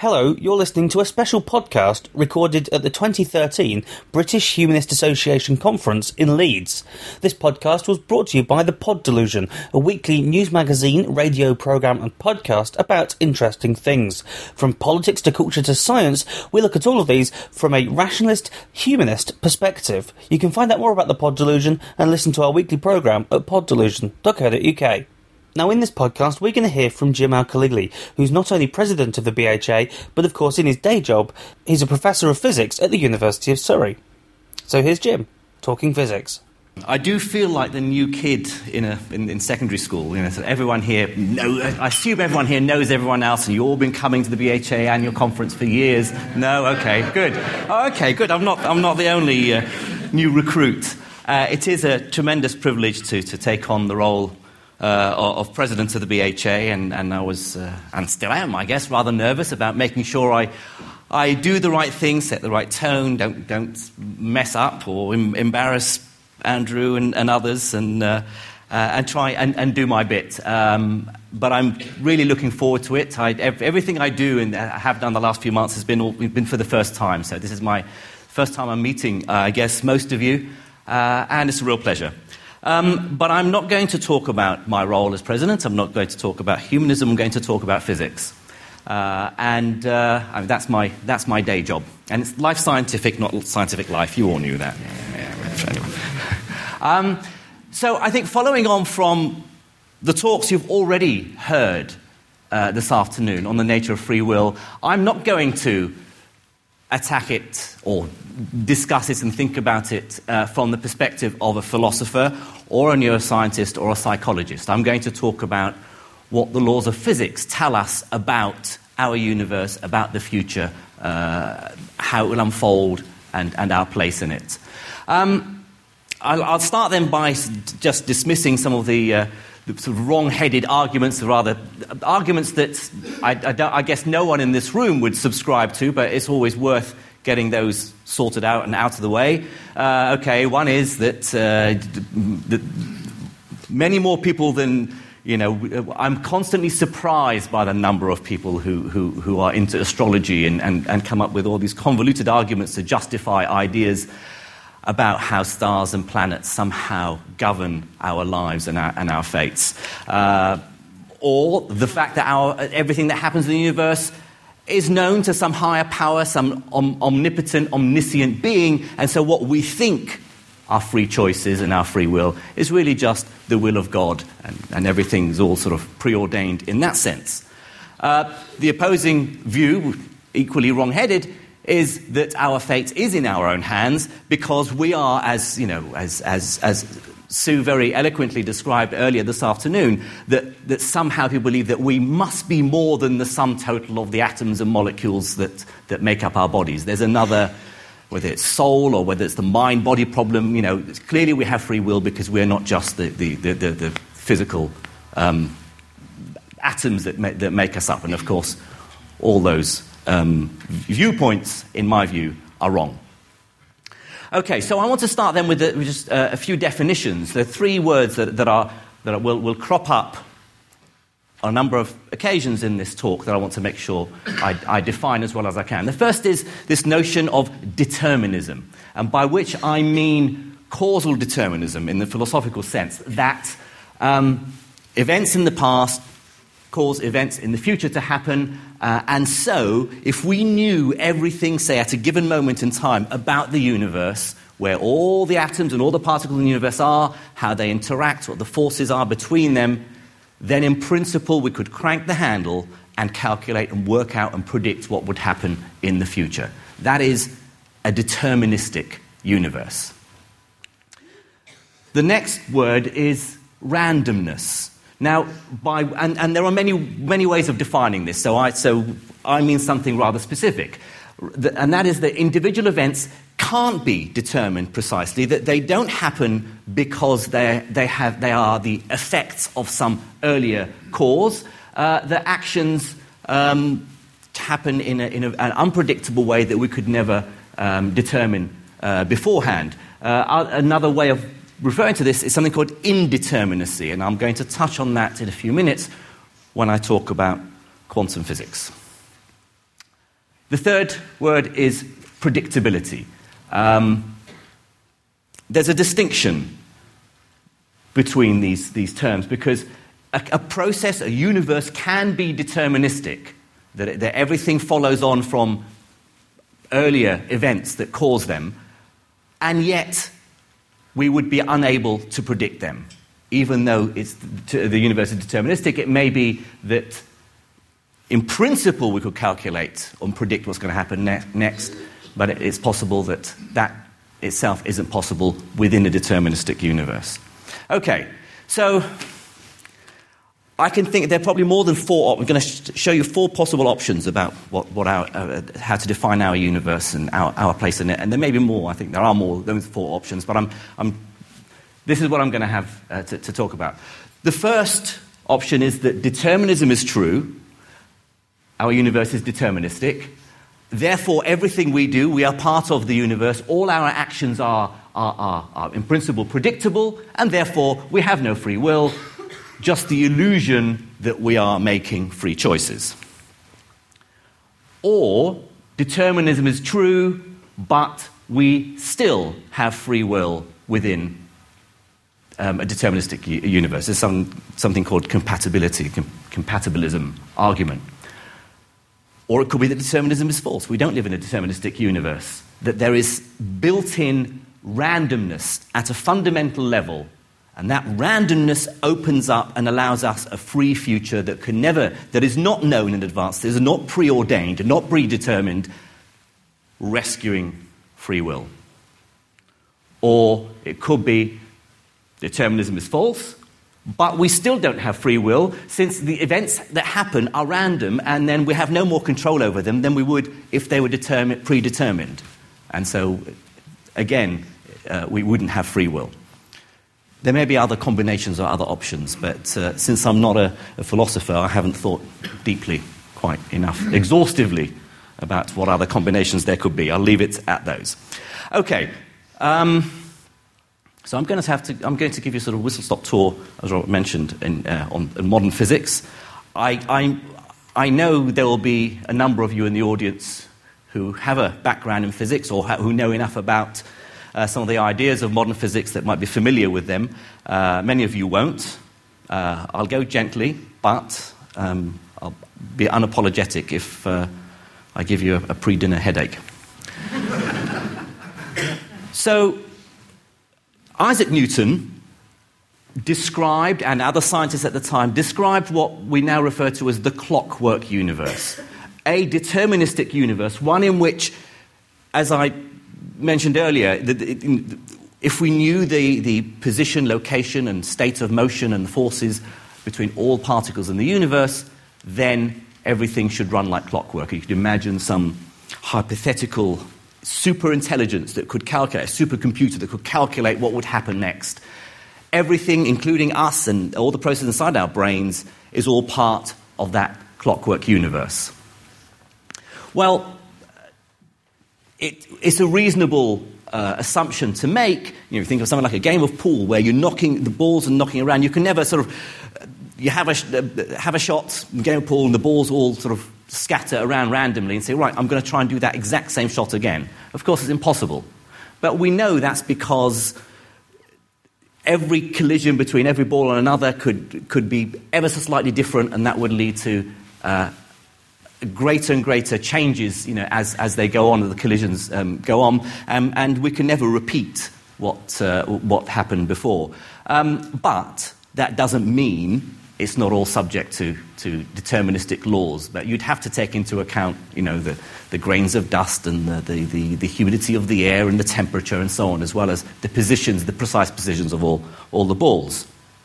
Hello, you're listening to a special podcast recorded at the 2013 British Humanist Association Conference in Leeds. This podcast was brought to you by The Pod Delusion, a weekly news magazine, radio programme and podcast about interesting things. From politics to culture to science, we look at all of these from a rationalist, humanist perspective. You can find out more about The Pod Delusion and listen to our weekly programme at poddelusion.co.uk. Now, in this podcast, we're going to hear from Jim Al-Khalili, who's not only president of the BHA, but of course, in his day job, he's a professor of physics at the University of Surrey. So here's Jim, talking physics. I do feel like the new kid in secondary school. You know, so everyone here I assume everyone here knows everyone else, and you've all been coming to the BHA annual conference for years. No, okay, good. Okay, good. I'm not the only new recruit. It is a tremendous privilege to take on the role of president of the BHA, and I was, and still am, I guess, rather nervous about making sure I do the right thing, set the right tone, don't mess up or embarrass Andrew and others, and try and do my bit. But I'm really looking forward to it. Everything I do and have done the last few months has been for the first time. So this is my first time I'm meeting, I guess, most of you, and it's a real pleasure. But I'm not going to talk about my role as president. I'm not going to talk about humanism. I'm going to talk about physics. I mean, that's my day job. And it's life scientific, not scientific life. You all knew that. So I think following on from the talks you've already heard this afternoon on the nature of free will, I'm not going to attack it or discuss it and think about it from the perspective of a philosopher or a neuroscientist or a psychologist. I'm going to talk about what the laws of physics tell us about our universe, about the future, how it will unfold, and our place in it. I'll start then by just dismissing some of the sort of wrong-headed arguments, or rather arguments that I guess no one in this room would subscribe to, but it's always worth getting those sorted out and out of the way. One is that many more people than, I'm constantly surprised by the number of people who are into astrology and come up with all these convoluted arguments to justify ideas about how stars and planets somehow govern our lives and our fates. Or the fact that everything that happens in the universe is known to some higher power, some omnipotent, omniscient being, and so what we think are free choices and our free will is really just the will of God, and everything's all sort of preordained in that sense. The opposing view, equally wrong-headed, is that our fate is in our own hands because we are, as Sue very eloquently described earlier this afternoon, that somehow people believe that we must be more than the sum total of the atoms and molecules that make up our bodies. There's another, whether it's soul or whether it's the mind-body problem, clearly we have free will because we're not just the physical atoms that make us up. And of course, all those viewpoints, in my view, are wrong. Okay, so I want to start then with just a few definitions. There are three words that will crop up on a number of occasions in this talk that I want to make sure I define as well as I can. The first is this notion of determinism, and by which I mean causal determinism in the philosophical sense, that events in the past cause events in the future to happen, and so if we knew everything, say, at a given moment in time about the universe, where all the atoms and all the particles in the universe are, how they interact, what the forces are between them, then in principle we could crank the handle and calculate and work out and predict what would happen in the future. That is a deterministic universe. The next word is randomness. Now, and there are many ways of defining this, so I mean something rather specific, and that is that individual events can't be determined precisely, that they don't happen because they are the effects of some earlier cause, that actions happen in an unpredictable way that we could never determine beforehand. Another way of referring to this is something called indeterminacy, and I'm going to touch on that in a few minutes when I talk about quantum physics. The third word is predictability. There's a distinction between these terms because a process, a universe, can be deterministic, that everything follows on from earlier events that cause them, and yet we would be unable to predict them. Even though the universe is deterministic, it may be that in principle we could calculate and predict what's going to happen next, but it's possible that itself isn't possible within a deterministic universe. Okay, so I can think there are probably more than four. I'm going to show you four possible options about how to define our universe and our place in it. And there may be more. I think there are more than four options. But this is what I'm going to have to talk about. The first option is that determinism is true. Our universe is deterministic. Therefore, everything we do, we are part of the universe. All our actions are in principle predictable, and therefore we have no free will. Just the illusion that we are making free choices. Or determinism is true, but we still have free will within a deterministic universe. There's something called compatibilism argument. Or it could be that determinism is false. We don't live in a deterministic universe. That there is built-in randomness at a fundamental level. And that randomness opens up and allows us a free future that is not known in advance, that is not preordained, and not predetermined, rescuing free will. Or it could be determinism is false, but we still don't have free will since the events that happen are random and then we have no more control over them than we would if they were predetermined. And so, again, we wouldn't have free will. There may be other combinations or other options, but since I'm not a philosopher, I haven't thought deeply quite enough, exhaustively, about what other combinations there could be. I'll leave it at those. Okay, so I'm going to give you a sort of whistle-stop tour, as Robert mentioned, on modern physics. I know there will be a number of you in the audience who have a background in physics or who know enough about some of the ideas of modern physics that might be familiar with them. Many of you won't. I'll go gently, but I'll be unapologetic if I give you a pre-dinner headache. So, Isaac Newton described, and other scientists at the time, described what we now refer to as the clockwork universe. A deterministic universe, one in which, as I mentioned earlier, if we knew the position, location, and state of motion and the forces between all particles in the universe, then everything should run like clockwork. You could imagine some hypothetical superintelligence that could calculate, a supercomputer that could calculate what would happen next. Everything, including us and all the processes inside our brains, is all part of that clockwork universe. Well, it's a reasonable assumption to make. You think of something like a game of pool where the balls are knocking around. You can never sort of you have a shot, game of pool, and the balls all sort of scatter around randomly and say, right, I'm going to try and do that exact same shot again. Of course, it's impossible. But we know that's because every collision between every ball and another could be ever so slightly different, and that would lead to greater and greater changes, as they go on, the collisions go on, and we can never repeat what happened before. But that doesn't mean it's not all subject to deterministic laws. But you'd have to take into account, the grains of dust and the humidity of the air and the temperature and so on, as well as the precise positions of all the balls.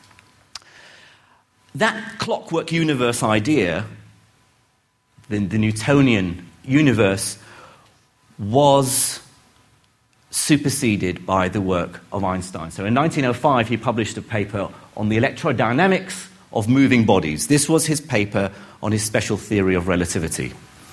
That clockwork universe idea, the Newtonian universe, was superseded by the work of Einstein. So in 1905, he published a paper on the electrodynamics of moving bodies. This was his paper on his special theory of relativity.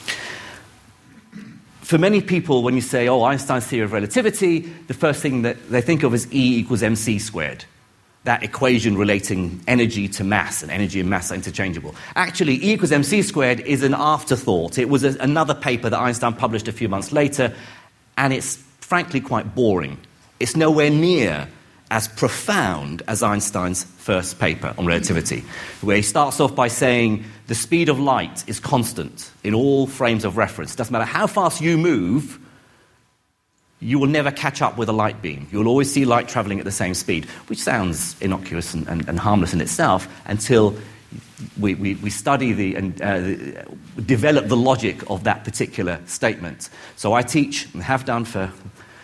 For many people, when you say, Einstein's theory of relativity, the first thing that they think of is E equals mc squared. that equation relating energy to mass, and energy and mass are interchangeable. Actually, E equals mc squared is an afterthought. It was another paper that Einstein published a few months later, and it's frankly quite boring. It's nowhere near as profound as Einstein's first paper on relativity, where he starts off by saying the speed of light is constant in all frames of reference. It doesn't matter how fast you move, you will never catch up with a light beam. You'll always see light travelling at the same speed, which sounds innocuous and harmless in itself until we study and develop the logic of that particular statement. So I teach, and have done for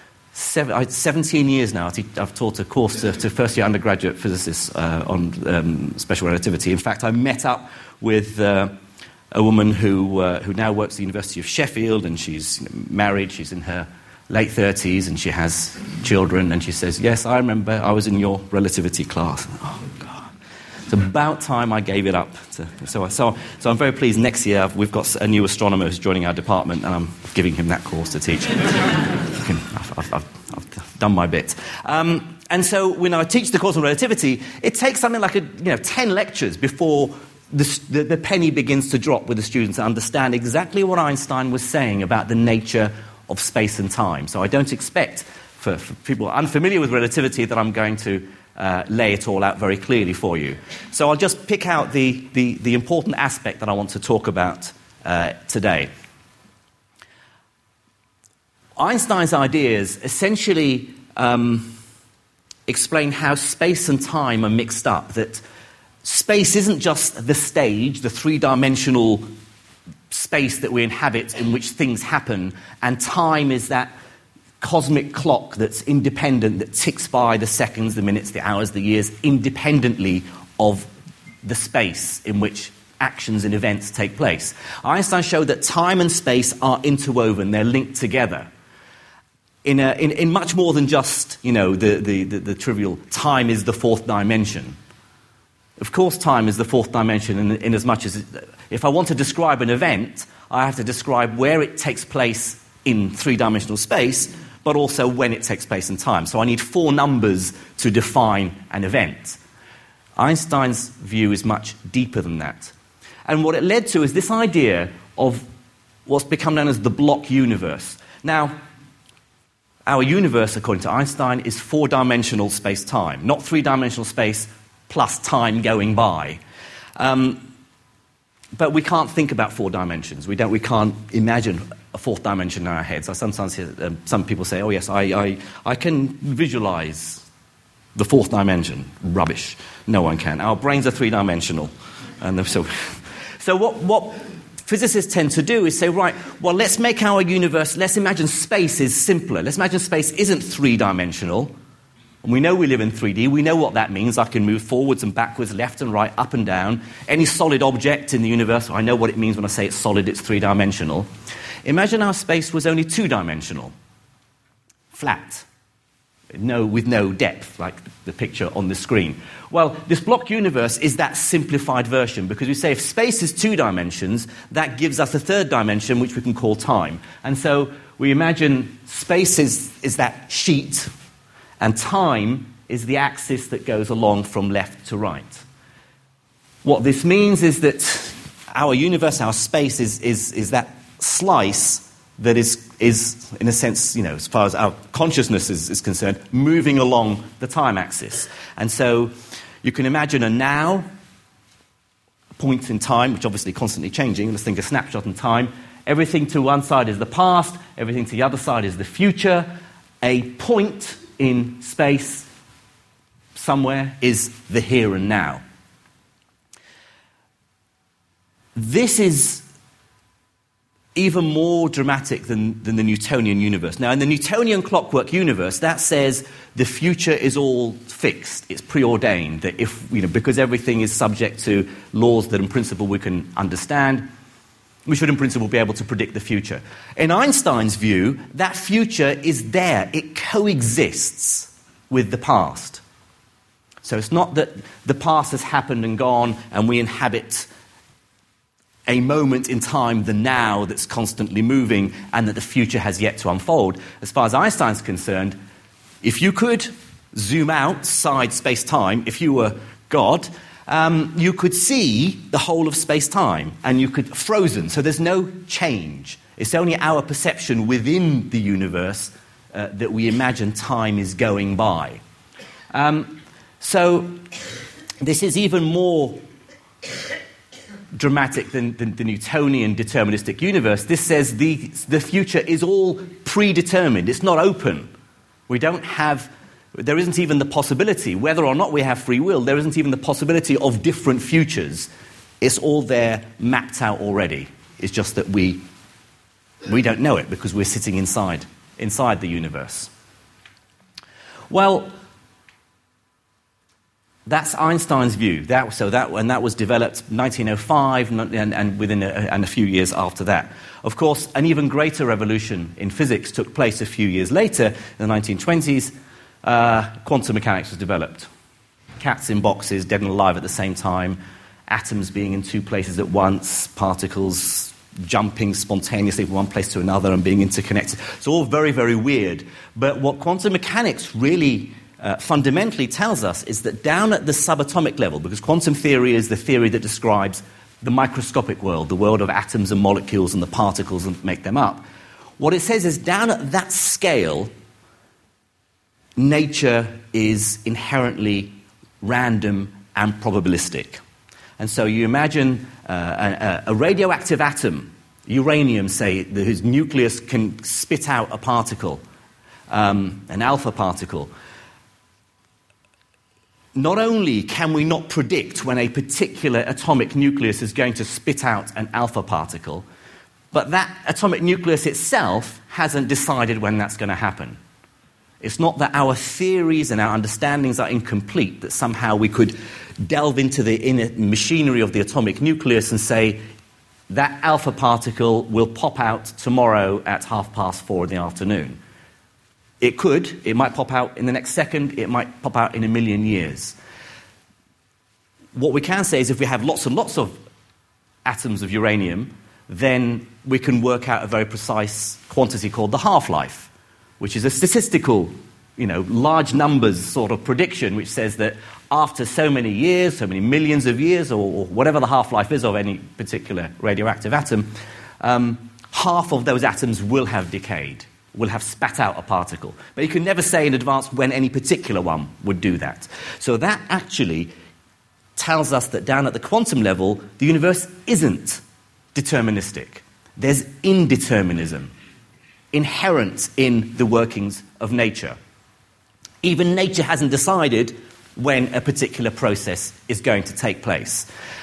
17 years now. I've taught a course to first-year undergraduate physicists on special relativity. In fact, I met up with a woman who now works at the University of Sheffield, and she's married, she's in her late 30s, and she has children, and she says, yes, I remember I was in your relativity class. Oh, God. It's about time I gave it up. So I'm very pleased next year we've got a new astronomer who's joining our department, and I'm giving him that course to teach. I've done my bit. And so when I teach the course on relativity, it takes something like 10 lectures before the penny begins to drop with the students to understand exactly what Einstein was saying about the nature of space and time. So I don't expect, for people unfamiliar with relativity, that I'm going to lay it all out very clearly for you. So I'll just pick out the important aspect that I want to talk about today. Einstein's ideas essentially explain how space and time are mixed up, that space isn't just the stage, the three-dimensional space that we inhabit in which things happen, and time is that cosmic clock that's independent, that ticks by the seconds, the minutes, the hours, the years, independently of the space in which actions and events take place. Einstein showed that time and space are interwoven, they're linked together. In much more than just, the trivial time is the fourth dimension. Of course, time is the fourth dimension in as much as if I want to describe an event, I have to describe where it takes place in three-dimensional space, but also when it takes place in time. So I need 4 numbers to define an event. Einstein's view is much deeper than that. And what it led to is this idea of what's become known as the block universe. Now, our universe, according to Einstein, is 4-dimensional space-time, not 3-dimensional space plus time going by. But we can't think about 4 dimensions. We can't imagine a 4th dimension in our heads. I sometimes hear some people say, oh yes, I can visualize the 4th dimension. Rubbish. No one can. Our brains are 3-dimensional. And so what physicists tend to do is say, right, well, let's make our universe, let's imagine space is simpler. Let's imagine space isn't 3-dimensional. And we know we live in 3D. We know what that means. I can move forwards and backwards, left and right, up and down. Any solid object in the universe, I know what it means when I say it's solid, it's 3-dimensional. Imagine our space was only 2-dimensional, flat, with no depth, like the picture on the screen. Well, this block universe is that simplified version, because we say if space is 2 dimensions, that gives us a 3rd dimension, which we can call time. And so we imagine space is that sheet, and time is the axis that goes along from left to right. What this means is that our universe, our space, is that slice that is in a sense, as far as our consciousness is concerned, moving along the time axis. And so you can imagine a now, a point in time, which obviously constantly changing. Let's think a snapshot in time. Everything to one side is the past. Everything to the other side is the future. A point in space somewhere is the here and now. This is even more dramatic than the Newtonian universe. Now, in the Newtonian clockwork universe, that says the future is all fixed. It's preordained. That because everything is subject to laws that in principle we can understand, we should in principle be able to predict the future. In Einstein's view, that future is there. It coexists with the past. So it's not that the past has happened and gone and we inhabit a moment in time, the now, that's constantly moving, and that the future has yet to unfold. As far as Einstein's concerned, if you could zoom outside space-time, if you were God, you could see the whole of space-time, and you could frozen, so there's no change. It's only our perception within the universe that we imagine time is going by. So this is even more dramatic than the Newtonian deterministic universe. This says the future is all predetermined. It's not open. There isn't even the possibility, whether or not we have free will, there isn't even the possibility of different futures. It's all there, mapped out already. It's just that we don't know it because we're sitting inside the universe. Well, that's Einstein's view. That was developed 1905 and within a few years after that. Of course, an even greater revolution in physics took place a few years later, in the 1920s. Quantum mechanics was developed. Cats in boxes, dead and alive at the same time, atoms being in two places at once, particles jumping spontaneously from one place to another and being interconnected. It's all very, very weird. But what quantum mechanics really fundamentally tells us is that down at the subatomic level, because quantum theory is the theory that describes the microscopic world, the world of atoms and molecules and the particles that make them up, what it says is down at that scale, nature is inherently random and probabilistic. And so you imagine a radioactive atom, uranium, say, whose nucleus can spit out a particle, an alpha particle. Not only can we not predict when a particular atomic nucleus is going to spit out an alpha particle, but that atomic nucleus itself hasn't decided when that's going to happen. It's not that our theories and our understandings are incomplete, that somehow we could delve into the inner machinery of the atomic nucleus and say that alpha particle will pop out tomorrow at 4:30 in the afternoon. It could. It might pop out in the next second. It might pop out in a million years. What we can say is if we have lots and lots of atoms of uranium, then we can work out a very precise quantity called the half-life, which is a statistical, large numbers sort of prediction, which says that after so many years, so many millions of years, or whatever the half-life is of any particular radioactive atom, half of those atoms will have decayed, will have spat out a particle. But you can never say in advance when any particular one would do that. So that actually tells us that down at the quantum level, the universe isn't deterministic. There's indeterminism inherent in the workings of nature. Even nature hasn't decided when a particular process is going to take place.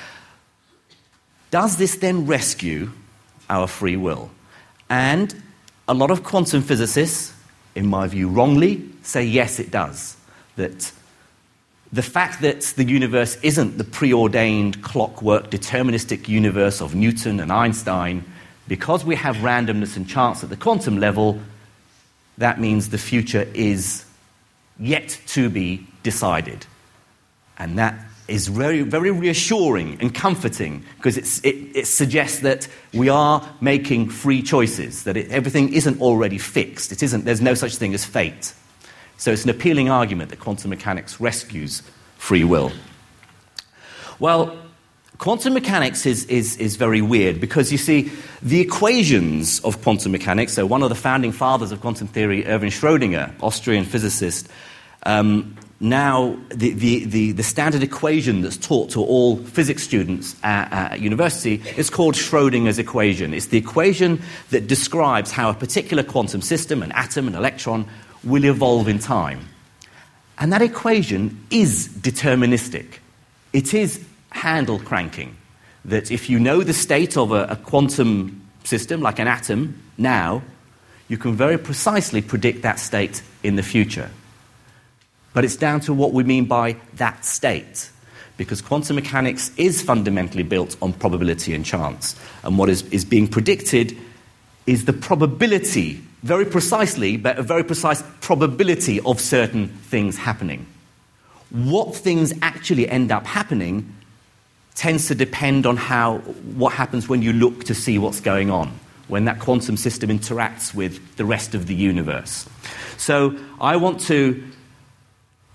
Does this then rescue our free will? And a lot of quantum physicists, in my view wrongly, say yes, it does. That the fact that the universe isn't the preordained, clockwork, deterministic universe of Newton and Einstein, because we have randomness and chance at the quantum level, that means the future is yet to be decided. And that is very, very reassuring and comforting, because it suggests that we are making free choices, that everything isn't already fixed. There's no such thing as fate. So it's an appealing argument that quantum mechanics rescues free will. Well, quantum mechanics is very weird because, you see, the equations of quantum mechanics, so one of the founding fathers of quantum theory, Erwin Schrödinger, Austrian physicist, now the standard equation that's taught to all physics students at university is called Schrödinger's equation. It's the equation that describes how a particular quantum system, an atom, an electron, will evolve in time. And that equation is deterministic. It is handle cranking, that if you know the state of a quantum system, like an atom, now, you can very precisely predict that state in the future. But it's down to what we mean by that state, because quantum mechanics is fundamentally built on probability and chance. And what is being predicted is the probability, very precisely, but a very precise probability of certain things happening. What things actually end up happening tends to depend on what happens when you look to see what's going on, when that quantum system interacts with the rest of the universe. So I want to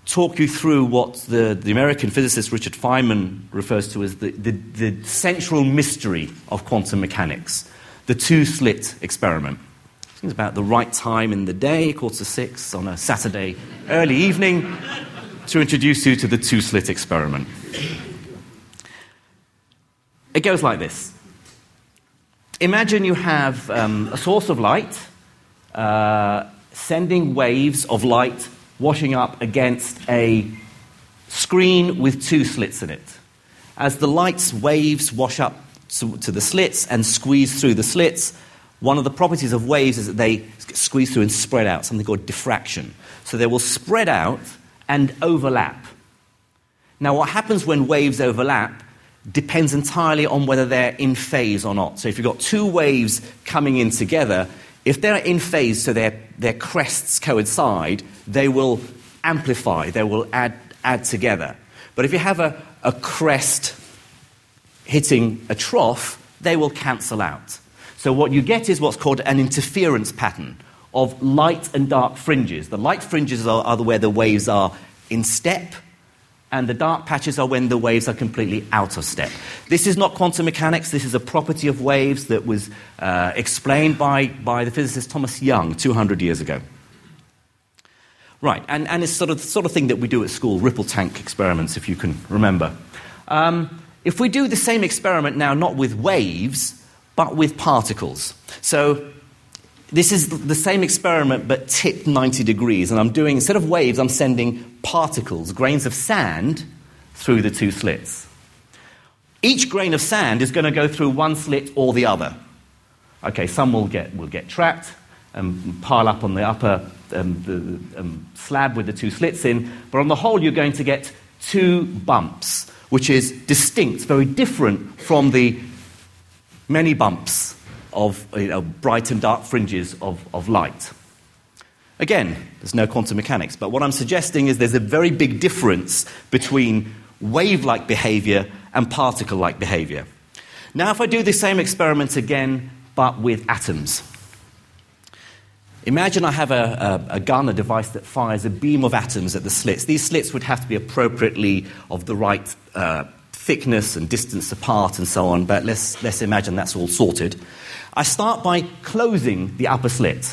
talk you through what the American physicist Richard Feynman refers to as the central mystery of quantum mechanics, the two-slit experiment. It's about the right time in the day, 5:45 on a Saturday early evening, to introduce you to the two-slit experiment. It goes like this. Imagine you have a source of light sending waves of light washing up against a screen with two slits in it. As the light's waves wash up to the slits and squeeze through the slits, one of the properties of waves is that they squeeze through and spread out, something called diffraction. So they will spread out and overlap. Now, what happens when waves overlap depends entirely on whether they're in phase or not. So if you've got two waves coming in together, if they're in phase, so their crests coincide, they will amplify, they will add together. But if you have a crest hitting a trough, they will cancel out. So what you get is what's called an interference pattern of light and dark fringes. The light fringes are where the waves are in step, and the dark patches are when the waves are completely out of step. This is not quantum mechanics. This is a property of waves that was explained by the physicist Thomas Young 200 years ago. Right, and it's sort of thing that we do at school, ripple tank experiments, if you can remember. If we do the same experiment now, not with waves, but with particles. So this is the same experiment, but tipped 90 degrees. And I'm doing, instead of waves, I'm sending particles, grains of sand, through the two slits. Each grain of sand is going to go through one slit or the other. Okay, some will get trapped and pile up on the upper slab with the two slits in. But on the whole, you're going to get two bumps, which is distinct, very different from the many bumps of bright and dark fringes of light. Again, there's no quantum mechanics, but what I'm suggesting is there's a very big difference between wave-like behavior and particle-like behavior. Now, if I do the same experiment again, but with atoms. Imagine I have a gun, a device that fires a beam of atoms at the slits. These slits would have to be appropriately of the right thickness and distance apart and so on, but let's imagine that's all sorted. I start by closing the upper slit.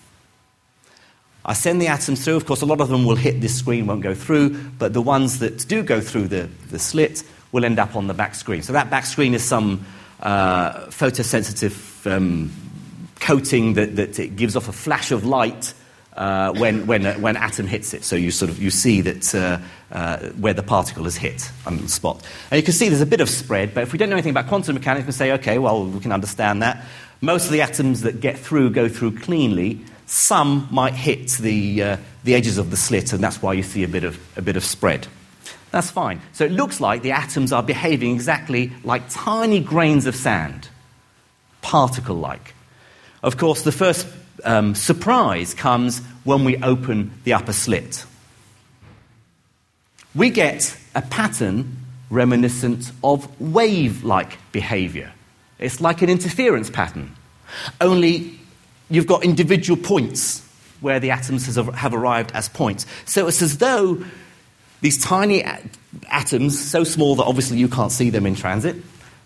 I send the atoms through. Of course, a lot of them will hit this screen, won't go through, but the ones that do go through the slit will end up on the back screen. So that back screen is some photosensitive coating that it gives off a flash of light when an atom hits it. So you see that where the particle is hit on the spot. And you can see there's a bit of spread, but if we don't know anything about quantum mechanics, we can say, okay, well, we can understand that. Most of the atoms that go through cleanly. Some might hit the edges of the slit, and that's why you see a bit of spread. That's fine. So it looks like the atoms are behaving exactly like tiny grains of sand, particle-like. Of course, the first surprise comes when we open the upper slit. We get a pattern reminiscent of wave-like behavior. It's like an interference pattern, only you've got individual points where the atoms have arrived as points. So it's as though these tiny atoms, so small that obviously you can't see them in transit,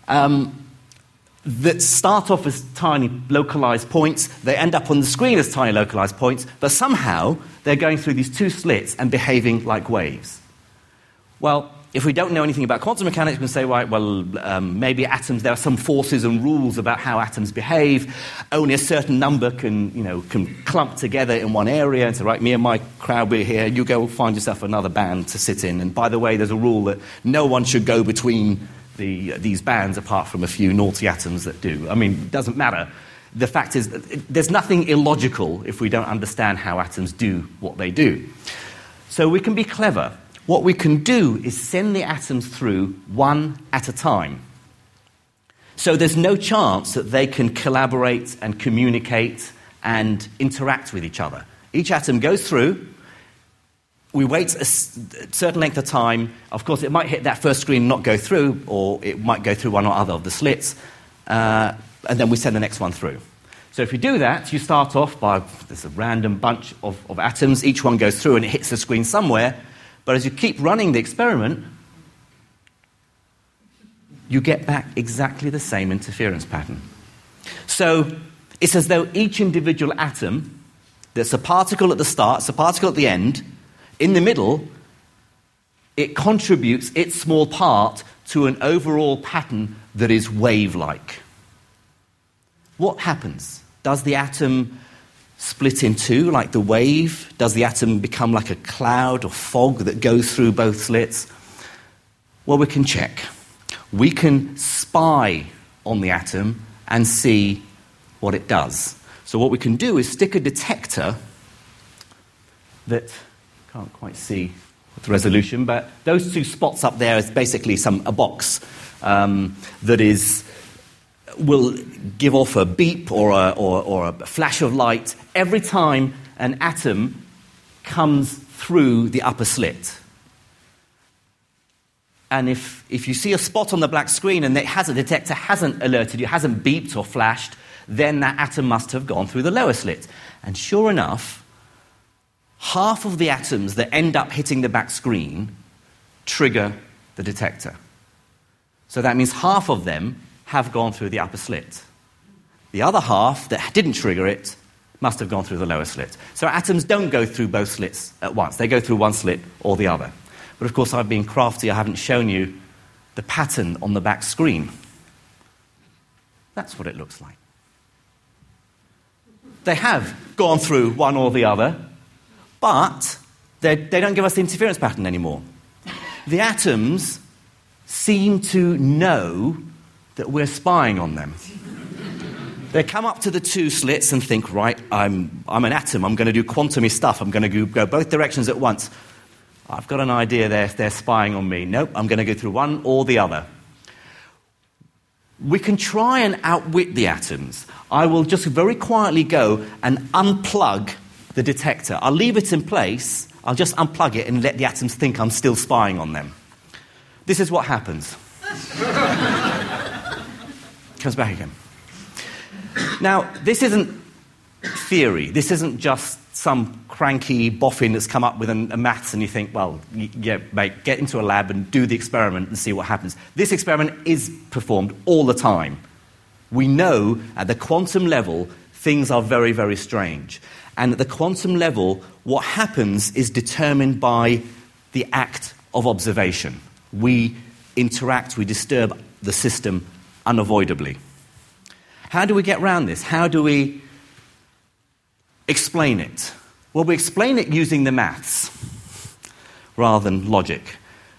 that start off as tiny localized points, they end up on the screen as tiny localized points, but somehow they're going through these two slits and behaving like waves. Well, if we don't know anything about quantum mechanics, we can say, right, well, maybe atoms, there are some forces and rules about how atoms behave. Only a certain number can clump together in one area and say, right, me and my crowd, we're here, you go find yourself another band to sit in. And by the way, there's a rule that no one should go between these bands apart from a few naughty atoms that do. I mean, it doesn't matter. The fact is, there's nothing illogical if we don't understand how atoms do what they do. So we can be clever. What we can do is send the atoms through one at a time. So there's no chance that they can collaborate and communicate and interact with each other. Each atom goes through. We wait a certain length of time. Of course, it might hit that first screen and not go through, or it might go through one or other of the slits, and then we send the next one through. So if you do that, you start off by there's a random bunch of atoms. Each one goes through and it hits the screen somewhere. But as you keep running the experiment, you get back exactly the same interference pattern. So it's as though each individual atom, there's a particle at the start, it's a particle at the end, in the middle, it contributes its small part to an overall pattern that is wave-like. What happens? Does the atom split in two like the wave? Does the atom become like a cloud or fog that goes through both slits? Well, we can check. We can spy on the atom and see what it does. So what we can do is stick a detector that, can't quite see with resolution, but those two spots up there is basically a box that will give off a beep or a flash of light every time an atom comes through the upper slit. And if you see a spot on the black screen and the detector hasn't alerted you, hasn't beeped or flashed, then that atom must have gone through the lower slit. And sure enough, half of the atoms that end up hitting the back screen trigger the detector. So that means half of them have gone through the upper slit. The other half that didn't trigger it must have gone through the lower slit. So atoms don't go through both slits at once. They go through one slit or the other. But of course, I've been crafty. I haven't shown you the pattern on the back screen. That's what it looks like. They have gone through one or the other, but they don't give us the interference pattern anymore. The atoms seem to know that we're spying on them. They come up to the two slits and think, right, I'm an atom, I'm going to do quantum-y stuff, I'm going to go both directions at once. I've got an idea they're spying on me. Nope, I'm going to go through one or the other. We can try and outwit the atoms. I will just very quietly go and unplug the detector. I'll leave it in place, I'll just unplug it and let the atoms think I'm still spying on them. This is what happens. Comes back again. Now, this isn't theory. This isn't just some cranky boffin that's come up with a maths and you think, well, yeah, mate, get into a lab and do the experiment and see what happens. This experiment is performed all the time. We know at the quantum level things are very, very strange. And at the quantum level, what happens is determined by the act of observation. We interact, we disturb the system unavoidably. How do we get around this? How do we explain it? Well, we explain it using the maths rather than logic.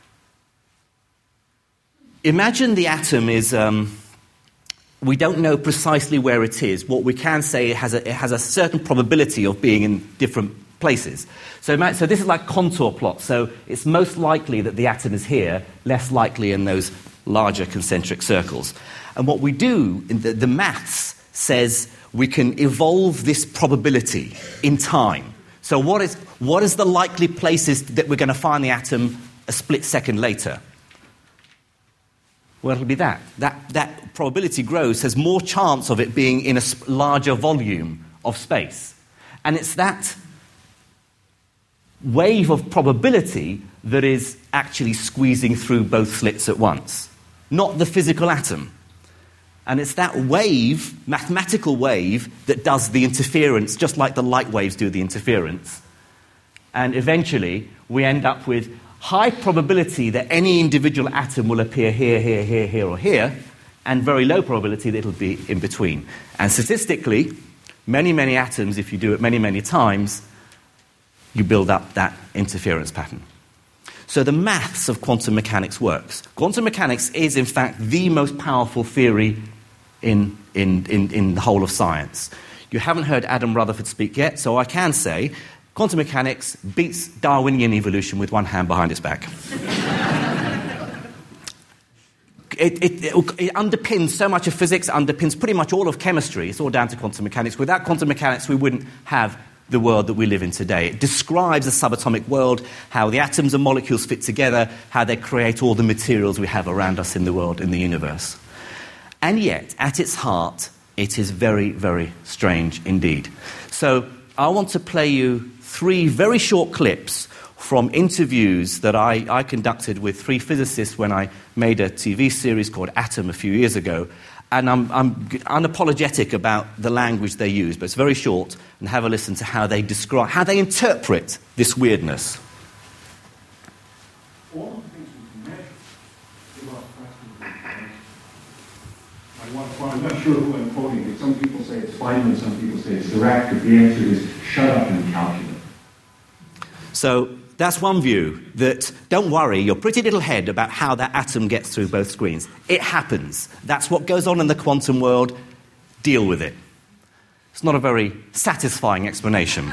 Imagine the atom is, we don't know precisely where it is. What we can say, it has a certain probability of being in different places. So this is like contour plots. So it's most likely that the atom is here, less likely in those larger concentric circles. And what we do, the maths says we can evolve this probability in time. So what is the likely places that we're going to find the atom a split second later? Well, it'll be that. That probability grows, has more chance of it being in a larger volume of space. And it's that wave of probability that is actually squeezing through both slits at once, not the physical atom. And it's that wave, mathematical wave, that does the interference, just like the light waves do the interference. And eventually, we end up with high probability that any individual atom will appear here, here, here, here, or here, and very low probability that it'll be in between. And statistically, many, many atoms, if you do it many, many times, you build up that interference pattern. So the maths of quantum mechanics works. Quantum mechanics is, in fact, the most powerful theory in the whole of science. You haven't heard Adam Rutherford speak yet, so I can say quantum mechanics beats Darwinian evolution with one hand behind its back. It underpins so much of physics, underpins pretty much all of chemistry. It's all down to quantum mechanics. Without quantum mechanics, we wouldn't have the world that we live in today. It describes a subatomic world, how the atoms and molecules fit together, how they create all the materials we have around us in the world, in the universe. And yet, at its heart, it is very, very strange indeed. So I want to play you 3 very short clips from interviews that I conducted with 3 physicists when I made a TV series called Atom a few years ago. And I'm unapologetic about the language they use, but it's very short, and have a listen to how they describe, how they interpret this weirdness. All of the things we can measure is our questions. I'm not sure who I'm quoting, but some people say it's Feynman, some people say it's Dirac, but the answer is shut up and calculate. So that's one view, that don't worry your pretty little head about how that atom gets through both screens. It happens. That's what goes on in the quantum world. Deal with it. It's not a very satisfying explanation.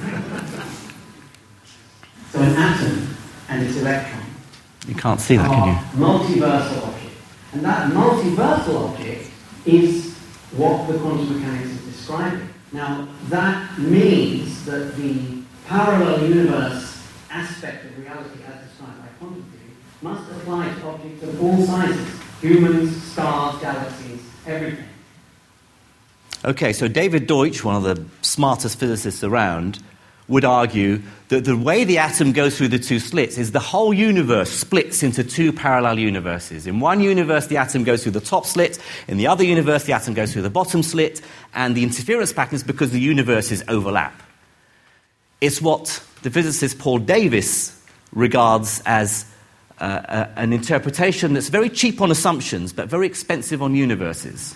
So an atom and its electron You can't see that, can you? Multiversal object. And that multiversal object is what the quantum mechanics is describing. Now, that means that the parallel universe aspect of reality as described by quantum theory must apply to objects of all sizes. Humans, stars, galaxies, everything. Okay, so David Deutsch, one of the smartest physicists around, would argue that the way the atom goes through the 2 slits is the whole universe splits into 2 parallel universes. In one universe, the atom goes through the top slit. In the other universe, the atom goes through the bottom slit. And the interference pattern is because the universes overlap. It's what the physicist Paul Davies regards as an interpretation that's very cheap on assumptions, but very expensive on universes.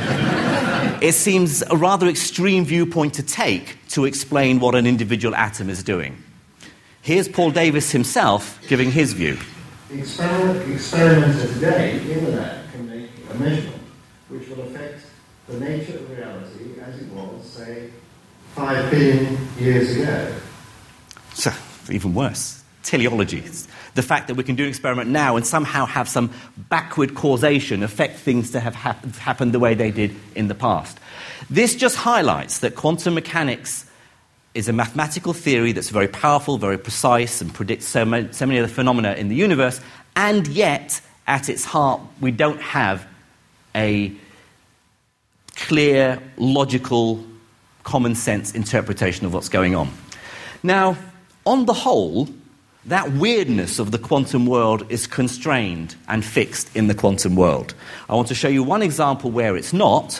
It seems a rather extreme viewpoint to take to explain what an individual atom is doing. Here's Paul Davies himself giving his view. The experimenter today in the lab can make a measurement which will affect the nature of reality as it was, say, 5 billion years ago. So, even worse, teleology. The fact that we can do an experiment now and somehow have some backward causation affect things to have happened the way they did in the past. This just highlights that quantum mechanics is a mathematical theory that's very powerful, very precise, and predicts so many of the phenomena in the universe, and yet, at its heart, we don't have a clear, logical, common-sense interpretation of what's going on. Now, on the whole, that weirdness of the quantum world is constrained and fixed in the quantum world. I want to show you one example where it's not.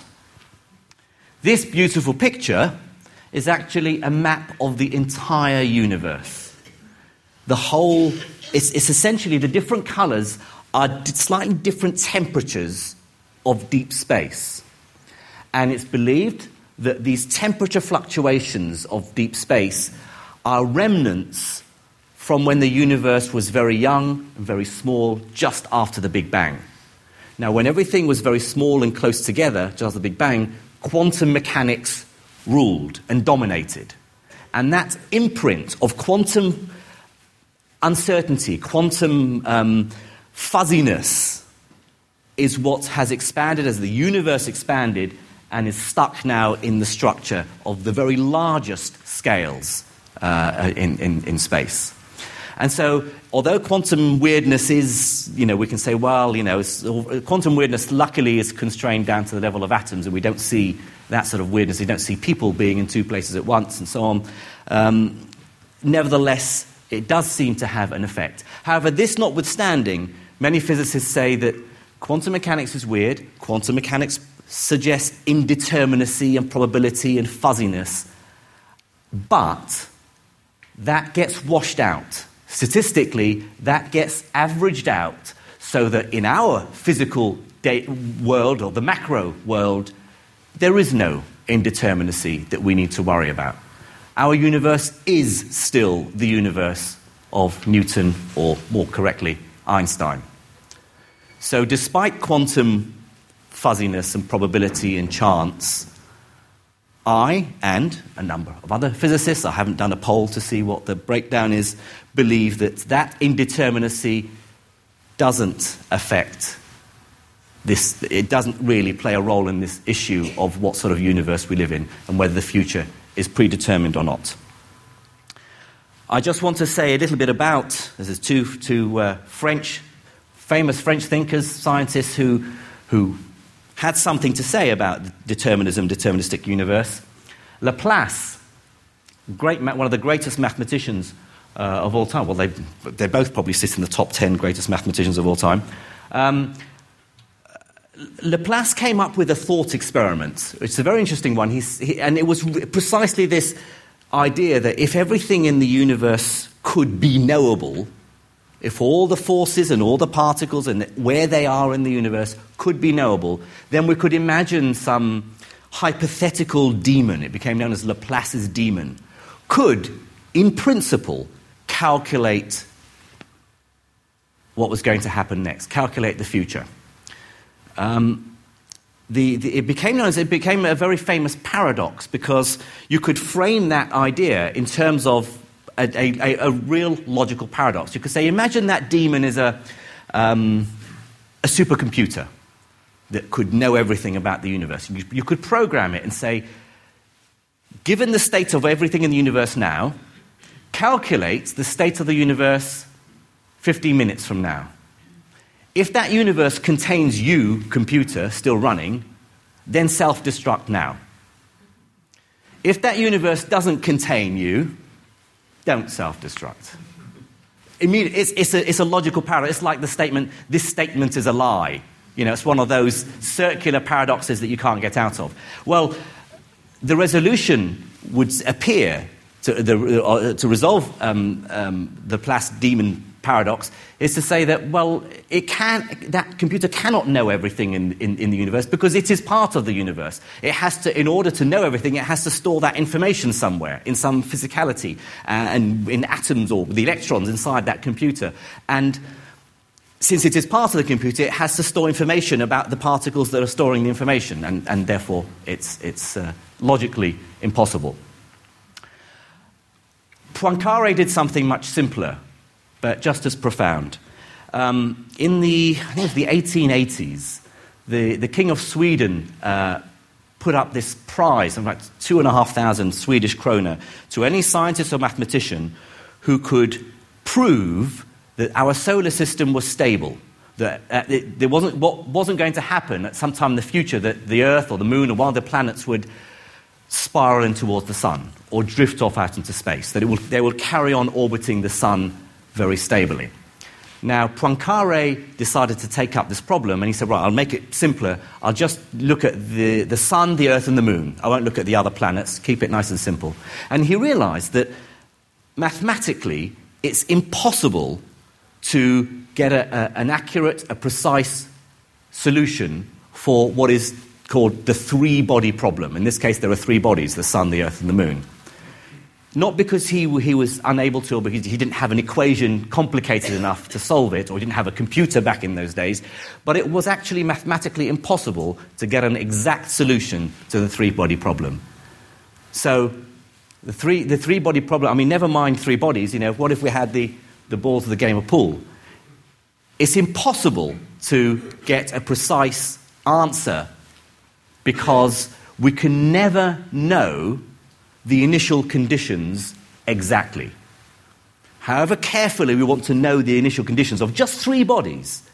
This beautiful picture is actually a map of the entire universe. The whole, it's essentially the different colours are slightly different temperatures of deep space. And it's believed that these temperature fluctuations of deep space are remnants from when the universe was very young and very small, just after the Big Bang. Now, when everything was very small and close together, just after the Big Bang, quantum mechanics ruled and dominated. And that imprint of quantum uncertainty, quantum fuzziness, is what has expanded as the universe expanded and is stuck now in the structure of the very largest scales in space. And so, although quantum weirdness is, we can say, well, quantum weirdness luckily is constrained down to the level of atoms, and we don't see that sort of weirdness. We don't see people being in 2 places at once and so on. Nevertheless, it does seem to have an effect. However, this notwithstanding, many physicists say that quantum mechanics is weird. Quantum mechanics suggests indeterminacy and probability and fuzziness. But that gets washed out. Statistically, that gets averaged out so that in our physical world, or the macro world, there is no indeterminacy that we need to worry about. Our universe is still the universe of Newton, or more correctly, Einstein. So despite quantum fuzziness and probability and chance, I and a number of other physicists, I haven't done a poll to see what the breakdown is, believe that indeterminacy doesn't affect this. It doesn't really play a role in this issue of what sort of universe we live in and whether the future is predetermined or not. I just want to say a little bit about, there's two famous French thinkers, scientists who had something to say about determinism, deterministic universe. Laplace, one of the greatest mathematicians of all time. Well, they both probably sit in the top 10 greatest mathematicians of all time. Laplace came up with a thought experiment. It's a very interesting one. And it was precisely this idea that if everything in the universe could be knowable, if all the forces and all the particles and where they are in the universe could be knowable, then we could imagine some hypothetical demon, it became known as Laplace's demon, could, in principle, calculate what was going to happen next, calculate the future. It became a very famous paradox because you could frame that idea in terms of a real logical paradox. You could say, imagine that demon is a supercomputer that could know everything about the universe. You could program it and say, given the state of everything in the universe now, calculate the state of the universe 15 minutes from now. If that universe contains you, computer, still running, then self-destruct now. If that universe doesn't contain you, don't self-destruct. It's a logical paradox. It's like the statement, this statement is a lie. You know, it's one of those circular paradoxes that you can't get out of. Well, the resolution would appear to resolve the Laplace demon paradox is to say that, well, that computer cannot know everything in the universe because it is part of the universe. It has to, in order to know everything, it has to store that information somewhere, in some physicality, and in atoms or the electrons inside that computer. And since it is part of the computer, it has to store information about the particles that are storing the information, and therefore it's logically impossible. Poincaré did something much simpler, but just as profound. In the 1880s, the King of Sweden put up this prize of like 2,500 Swedish krona to any scientist or mathematician who could prove that our solar system was stable, that there wasn't going to happen at some time in the future that the Earth or the Moon or one of the planets would spiral in towards the Sun or drift off out into space, that they will carry on orbiting the Sun very stably. Now, Poincaré decided to take up this problem, and he said, right, I'll make it simpler. I'll just look at the Sun, the Earth, and the Moon. I won't look at the other planets. Keep it nice and simple. And he realized that mathematically, it's impossible to get an accurate, a precise solution for what is called the three-body problem. In this case, there are three bodies, the Sun, the Earth, and the Moon. Not because he was unable to, or because he didn't have an equation complicated enough to solve it, or he didn't have a computer back in those days, but it was actually mathematically impossible to get an exact solution to the three-body problem. So the three-body problem, I mean, never mind three bodies, what if we had the balls of the game of pool? It's impossible to get a precise answer because we can never know the initial conditions exactly. However carefully we want to know the initial conditions of just three bodies,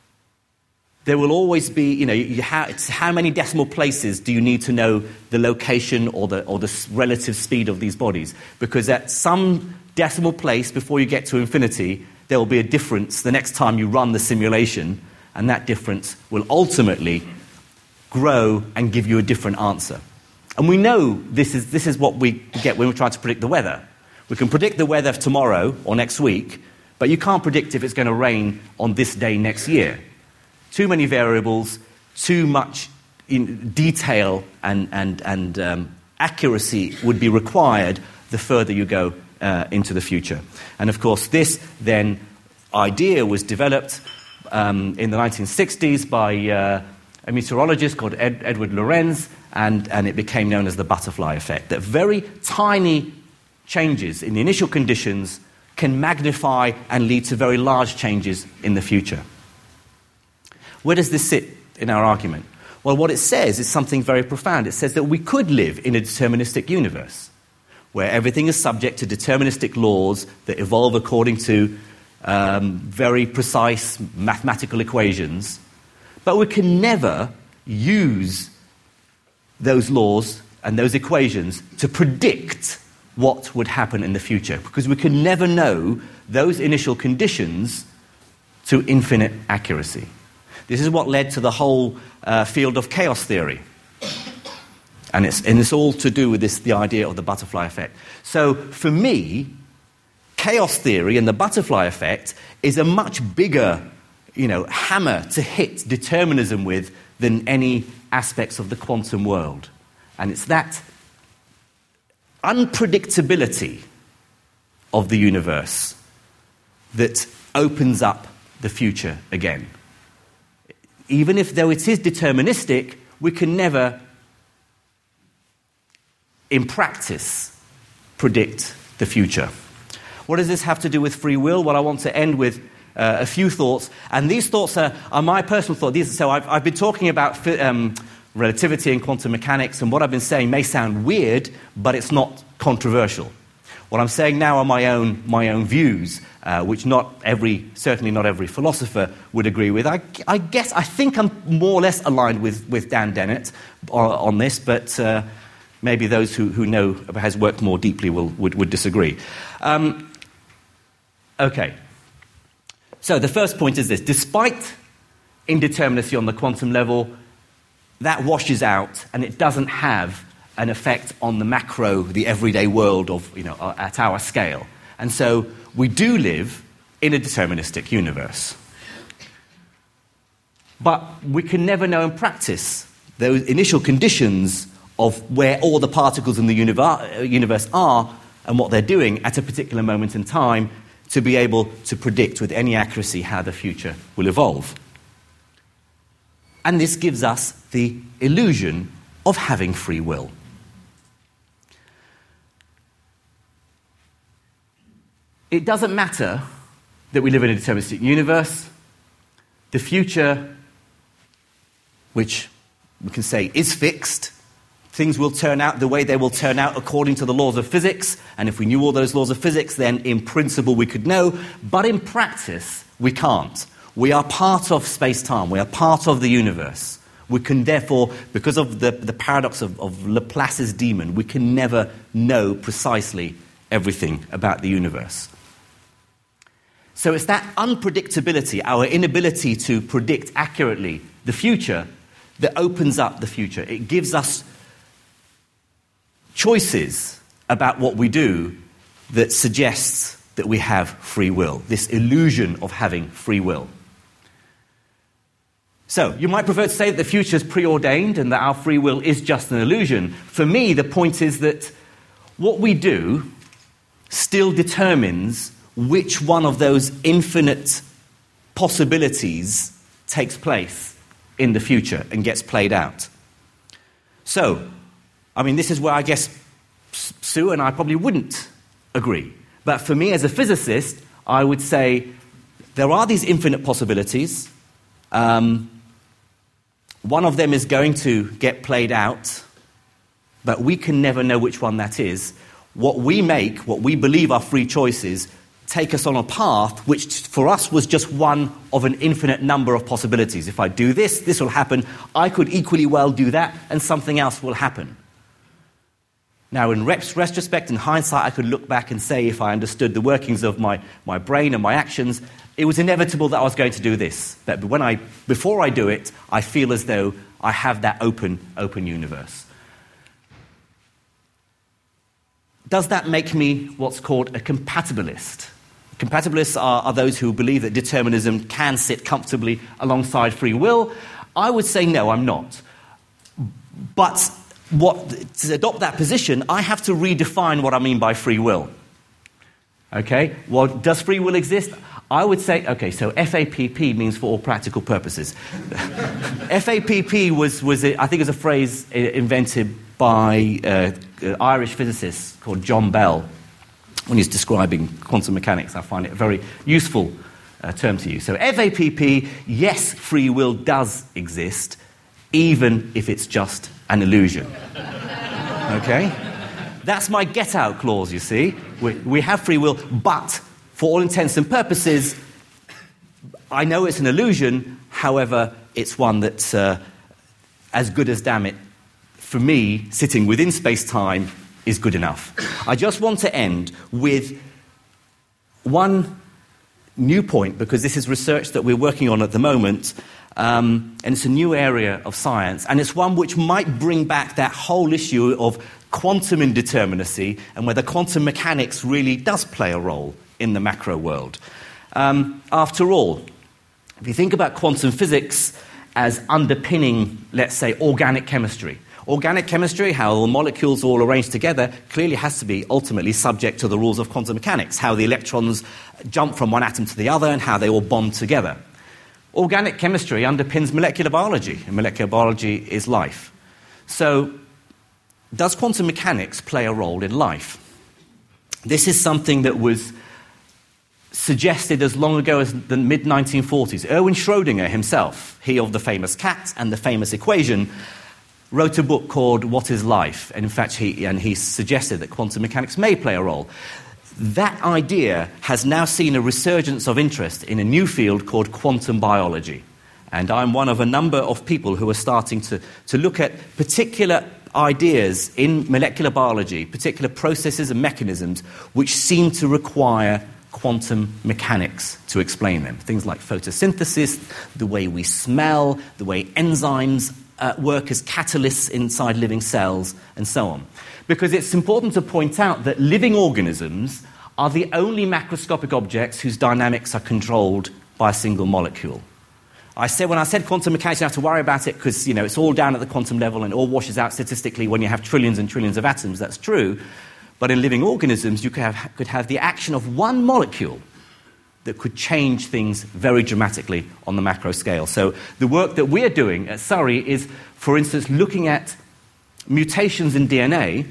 there will always be, how many decimal places do you need to know the location or the relative speed of these bodies? Because at some decimal place before you get to infinity, there will be a difference the next time you run the simulation, and that difference will ultimately grow and give you a different answer. And we know this is what we get when we try to predict the weather. We can predict the weather for tomorrow or next week, but you can't predict if it's going to rain on this day next year. Too many variables, too much detail and accuracy would be required the further you go into the future. And of course, this then idea was developed in the 1960s by a meteorologist called Edward Lorenz, and it became known as the butterfly effect, that very tiny changes in the initial conditions can magnify and lead to very large changes in the future. Where does this sit in our argument? Well, what it says is something very profound. It says that we could live in a deterministic universe where everything is subject to deterministic laws that evolve according to very precise mathematical equations, but we can never use those laws and those equations to predict what would happen in the future, because we can never know those initial conditions to infinite accuracy. This is what led to the whole field of chaos theory. And it's all to do with the idea of the butterfly effect. So for me, chaos theory and the butterfly effect is a much bigger, hammer to hit determinism with than any aspects of the quantum world. And it's that unpredictability of the universe that opens up the future again. Even if, though it is deterministic, we can never, in practice, predict the future. What does this have to do with free will? Well, I want to end with a few thoughts, and these thoughts are my personal thoughts. So I've been talking about relativity and quantum mechanics, and what I've been saying may sound weird, but it's not controversial. What I'm saying now are my own views, which certainly not every philosopher would agree with. I think I'm more or less aligned with Dan Dennett on this, but maybe those who know has worked more deeply would disagree. Okay. So the first point is this: despite indeterminacy on the quantum level, that washes out, and it doesn't have an effect on the macro, the everyday world of, at our scale. And so we do live in a deterministic universe. But we can never know in practice those initial conditions of where all the particles in the universe are and what they're doing at a particular moment in time to be able to predict with any accuracy how the future will evolve. And this gives us the illusion of having free will. It doesn't matter that we live in a deterministic universe. The future, which we can say is fixed, things will turn out the way they will turn out according to the laws of physics. And if we knew all those laws of physics, then in principle we could know. But in practice, we can't. We are part of space-time. We are part of the universe. We can therefore, because of the paradox of Laplace's demon, we can never know precisely everything about the universe. So it's that unpredictability, our inability to predict accurately the future, that opens up the future. It gives us choices about what we do that suggests that we have free will, this illusion of having free will. So, you might prefer to say that the future is preordained and that our free will is just an illusion. For me, the point is that what we do still determines which one of those infinite possibilities takes place in the future and gets played out. So, this is where I guess Sue and I probably wouldn't agree. But for me as a physicist, I would say there are these infinite possibilities. One of them is going to get played out, but we can never know which one that is. What we believe are free choices, take us on a path which for us was just one of an infinite number of possibilities. If I do this, this will happen. I could equally well do that, and something else will happen. Now, in retrospect, in hindsight, I could look back and say, if I understood the workings of my brain and my actions, it was inevitable that I was going to do this. But before I do it, I feel as though I have that open universe. Does that make me what's called a compatibilist? Compatibilists are those who believe that determinism can sit comfortably alongside free will. I would say no, I'm not. But to adopt that position, I have to redefine what I mean by free will. Okay? Well, does free will exist? I would say, okay, so FAPP means for all practical purposes. FAPP was I think, is a phrase invented by an Irish physicist called John Bell when he's describing quantum mechanics. I find it a very useful term to use. So FAPP, yes, free will does exist, even if it's just an illusion. Okay? That's my get-out clause, you see. We have free will, but for all intents and purposes, I know it's an illusion, however, it's one that's as good as damn it, for me, sitting within space-time, is good enough. I just want to end with one new point, because this is research that we're working on at the moment, and it's a new area of science, and it's one which might bring back that whole issue of quantum indeterminacy and whether quantum mechanics really does play a role in the macro world. After all, if you think about quantum physics as underpinning, let's say, organic chemistry, how the molecules all arranged together clearly has to be ultimately subject to the rules of quantum mechanics, how the electrons jump from one atom to the other and how they all bond together. Organic chemistry underpins molecular biology, and molecular biology is life. So, does quantum mechanics play a role in life? This is something that was suggested as long ago as the mid-1940s. Erwin Schrödinger himself, he of the famous cat and the famous equation, wrote a book called What is Life? And in fact, he suggested that quantum mechanics may play a role. That idea has now seen a resurgence of interest in a new field called quantum biology. And I'm one of a number of people who are starting to look at particular ideas in molecular biology, particular processes and mechanisms which seem to require quantum mechanics to explain them. Things like photosynthesis, the way we smell, the way enzymes work as catalysts inside living cells, and so on. Because it's important to point out that living organisms are the only macroscopic objects whose dynamics are controlled by a single molecule. When I said quantum mechanics, you don't have to worry about it because, it's all down at the quantum level and it all washes out statistically when you have trillions and trillions of atoms. That's true. But in living organisms, you could have the action of one molecule that could change things very dramatically on the macro scale. So the work that we're doing at Surrey is, for instance, looking at mutations in DNA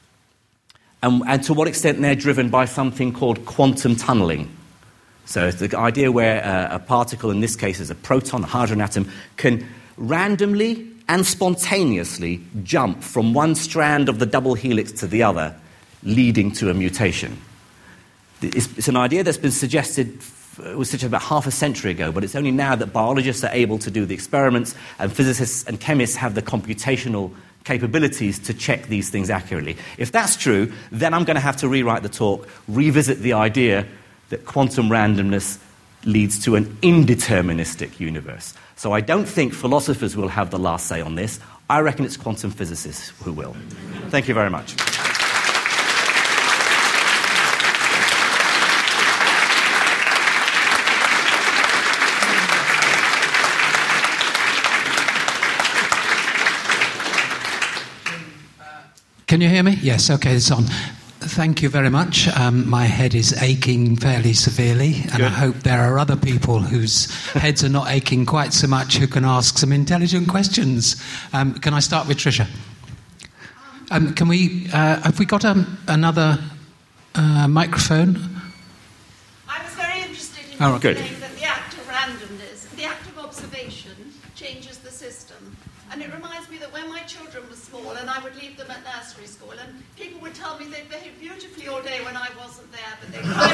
and to what extent they're driven by something called quantum tunneling. So it's the idea where a particle, in this case is a proton, a hydrogen atom, can randomly and spontaneously jump from one strand of the double helix to the other, leading to a mutation. It's an idea that's been suggested, it was suggested about half a century ago, but it's only now that biologists are able to do the experiments and physicists and chemists have the computational capabilities to check these things accurately. If that's true, then I'm going to have to rewrite the talk, revisit the idea that quantum randomness leads to an indeterministic universe. So I don't think philosophers will have the last say on this. I reckon it's quantum physicists who will. Thank you very much. Can you hear me? Yes, okay, it's on. Thank you very much. My head is aching fairly severely, and I hope there are other people whose heads are not aching quite so much who can ask some intelligent questions. Can I start with Tricia? Have we got another microphone? I was very interested in saying that the act of randomness, the act of observation, changes the system. And it reminds me that when my children were small and I would leave them at nursery school and people would tell me they'd behave beautifully all day when I wasn't there, but they'd cry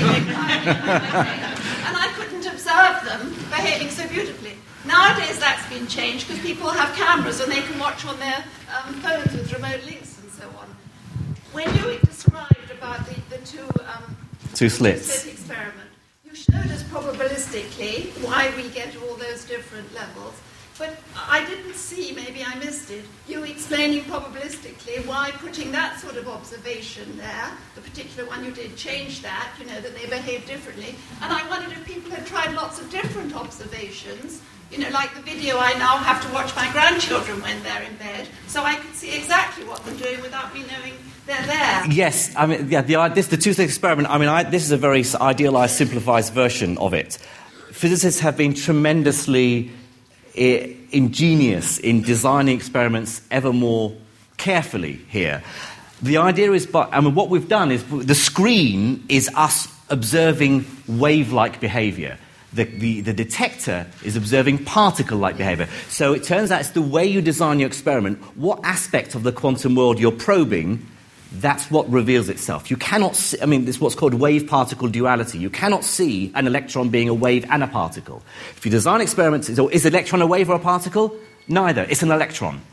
and I couldn't observe them behaving so beautifully. Nowadays that's been changed because people have cameras and they can watch on their phones with remote links and so on. When you described about the two slits experiment, you showed us probabilistically why we get all those different levels. But I didn't see, maybe I missed it, you explaining probabilistically why putting that sort of observation there, the particular one you did, change that, that they behave differently. And I wondered if people had tried lots of different observations, like the video I now have to watch my grandchildren when they're in bed, so I could see exactly what they're doing without me knowing they're there. Yes, the two-slit experiment, this is a very idealized, simplified version of it. Physicists have been tremendously ingenious in designing experiments ever more carefully here. The idea is, what we've done is the screen is us observing wave-like behavior. The detector is observing particle-like behavior. So it turns out it's the way you design your experiment, what aspect of the quantum world you're probing, that's what reveals itself. You cannot see, this is what's called wave-particle duality. You cannot see an electron being a wave and a particle. If you design experiments, is an electron a wave or a particle? Neither. It's an electron.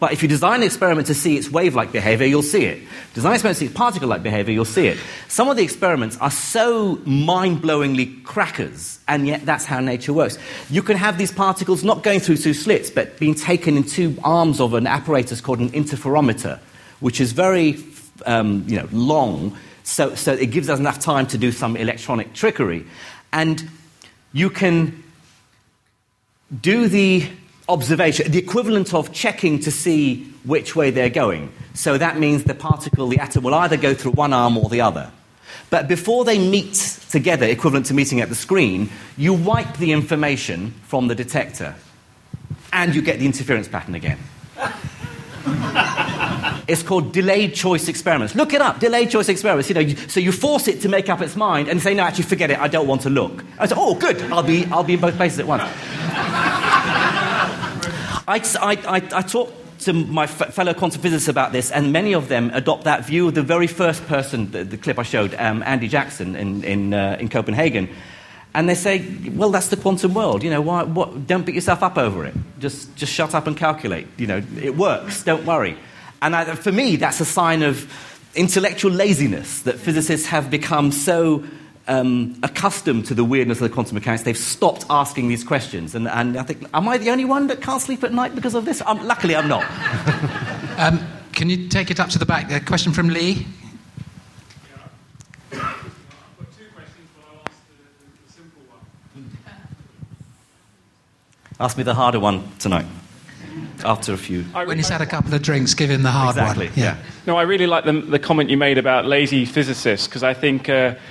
But if you design an experiment to see its wave-like behavior, you'll see it. Design an experiment to see its particle-like behavior, you'll see it. Some of the experiments are so mind-blowingly crackers, and yet that's how nature works. You can have these particles not going through two slits, but being taken in two arms of an apparatus called an interferometer, which is very long, so it gives us enough time to do some electronic trickery. And you can do the observation, the equivalent of checking to see which way they're going. So that means the particle, the atom, will either go through one arm or the other. But before they meet together, equivalent to meeting at the screen, you wipe the information from the detector, and you get the interference pattern again. It's called delayed choice experiments. Look it up, delayed choice experiments. So you force it to make up its mind and say, no, actually, forget it, I don't want to look. I say, oh, good, I'll be in both places at once. I talked to my fellow quantum physicists about this, and many of them adopt that view of the very first person, the clip I showed, Andy Jackson in Copenhagen. And they say, well, that's the quantum world. Don't beat yourself up over it. Just shut up and calculate. It works. Don't worry. And for me, that's a sign of intellectual laziness, that physicists have become so accustomed to the weirdness of the quantum mechanics, they've stopped asking these questions. And I think, am I the only one that can't sleep at night because of this? Luckily, I'm not. Can you take it up to the back? A question from Lee. Ask me the harder one tonight, after a few. When he's had a couple of drinks, give him the hard one. Exactly, yeah. No, I really like the comment you made about lazy physicists, because I think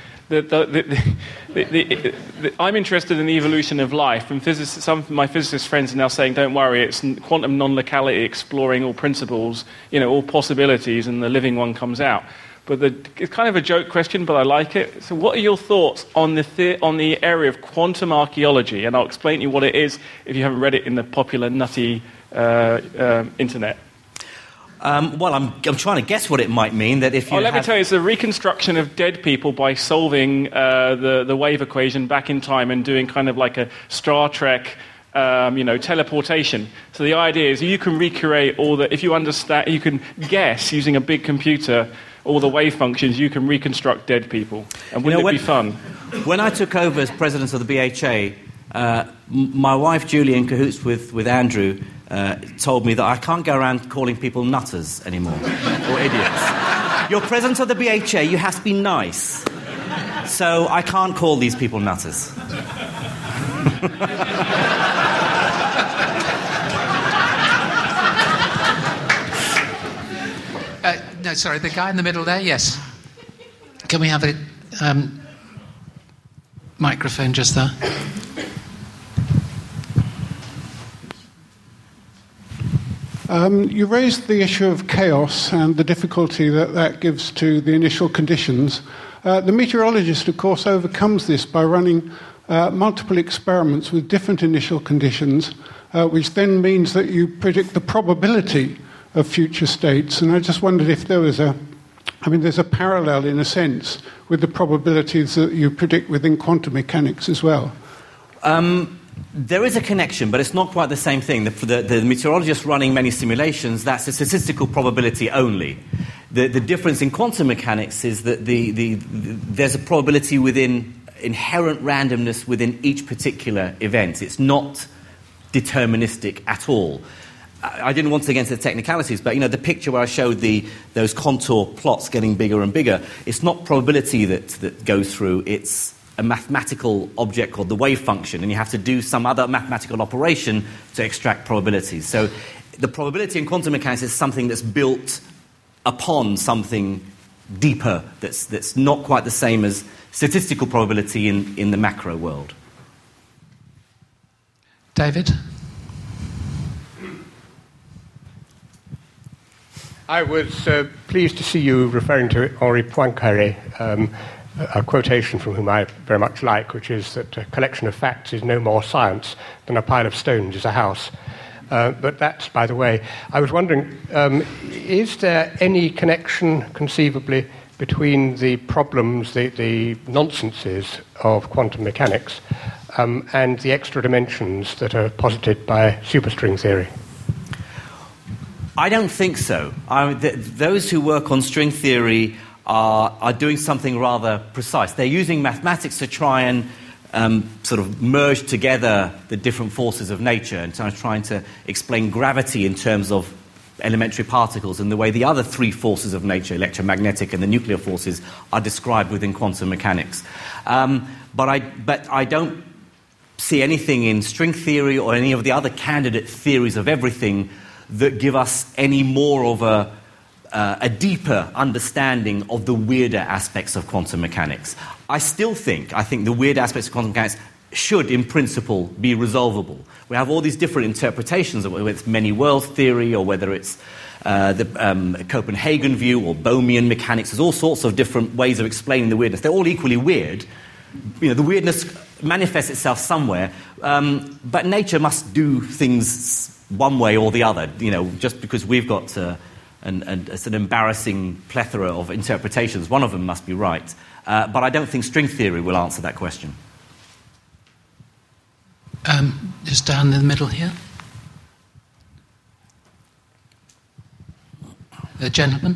I'm interested in the evolution of life, and some of my physicist friends are now saying, don't worry, it's quantum non-locality exploring all principles, all possibilities, and the living one comes out. But it's kind of a joke question, but I like it. So what are your thoughts on the area of quantum archaeology? And I'll explain to you what it is if you haven't read it in the popular nutty internet. Well, I'm trying to guess what it might mean. That if you let me tell you, it's a reconstruction of dead people by solving the wave equation back in time and doing kind of like a Star Trek teleportation. So the idea is you can recreate if you understand, you can guess using a big computer all the wave functions, you can reconstruct dead people. And wouldn't it be fun? When I took over as president of the BHA, my wife Julie, in cahoots with Andrew, told me that I can't go around calling people nutters anymore, or idiots. You're president of the BHA, you have to be nice. So I can't call these people nutters. No, sorry, the guy in the middle there, yes. Can we have a microphone just there? You raised the issue of chaos and the difficulty that gives to the initial conditions. The meteorologist, of course, overcomes this by running multiple experiments with different initial conditions, which then means that you predict the probability of future states. And I just wondered if there was there's a parallel in a sense with the probabilities that you predict within quantum mechanics as well. There is a connection, but it's not quite the same thing. The meteorologist running many simulations, that's a statistical probability only. The difference in quantum mechanics is that there's a probability within inherent randomness within each particular event. It's not deterministic at all. I didn't want to get into the technicalities, but the picture where I showed those contour plots getting bigger and bigger, it's not probability that goes through, it's a mathematical object called the wave function, and you have to do some other mathematical operation to extract probabilities. So the probability in quantum mechanics is something that's built upon something deeper, that's not quite the same as statistical probability in the macro world. David? I was pleased to see you referring to Henri Poincaré, a quotation from whom I very much like, which is that a collection of facts is no more science than a pile of stones is a house. But that's by the way. I was wondering, is there any connection conceivably between the problems, the nonsenses of quantum mechanics and the extra dimensions that are posited by superstring theory? I don't think so. Those who work on string theory are doing something rather precise. They're using mathematics to try and sort of merge together the different forces of nature and trying to explain gravity in terms of elementary particles and the way the other three forces of nature, electromagnetic and the nuclear forces, are described within quantum mechanics. But I don't see anything in string theory or any of the other candidate theories of everything that give us any more of a deeper understanding of the weirder aspects of quantum mechanics. I think the weird aspects of quantum mechanics should, in principle, be resolvable. We have all these different interpretations of whether it's many worlds theory or whether it's the Copenhagen view or Bohmian mechanics. There's all sorts of different ways of explaining the weirdness. They're all equally weird. The weirdness manifests itself somewhere, but nature must do things one way or the other. Just because we've got an embarrassing plethora of interpretations, one of them must be right. But I don't think string theory will answer that question. Just down in the middle here. The gentleman.